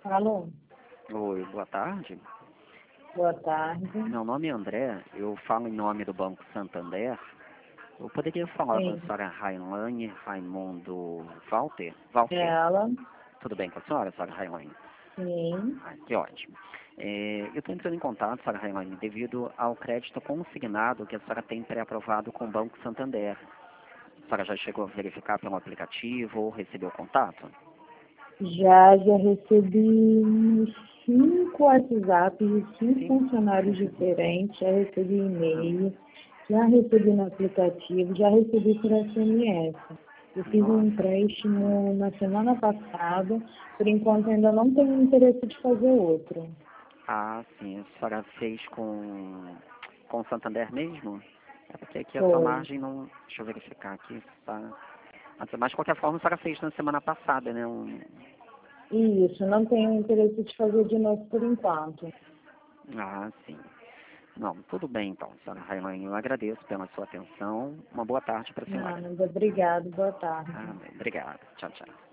Alô, Oi, boa tarde. boa tarde. Meu nome é André, eu falo em nome do Banco Santander. Eu poderia falar com a Sim, senhora Railane Raimundo Walter? Walter, ela, tudo bem com a senhora Railane? sim. Ah, que ótimo. Eu estou entrando em contato, senhora Railane, devido ao crédito consignado que a senhora tem pré-aprovado com o Banco Santander. A senhora já chegou a verificar pelo aplicativo ou recebeu contato? Já recebi uns 5 WhatsApps de 5 Sim. funcionários diferentes, já recebi e-mail, já recebi no aplicativo, já recebi por SMS. Eu fiz um Nossa. empréstimo na semana passada, por enquanto ainda não tenho interesse de fazer outro. Ah, sim. A senhora fez com o Santander mesmo? É porque aqui a sua Foi. margem não. Deixa eu verificar aqui. Tá. Mas de qualquer forma a senhora fez na semana passada, né? Isso, não tenho interesse de fazer de novo por enquanto. Ah, sim. Não, tudo bem então, senhora Railane. Eu agradeço pela sua atenção. Uma boa tarde para a senhora. Nada, obrigado, boa tarde. Ah, bem, obrigado. Tchau, tchau.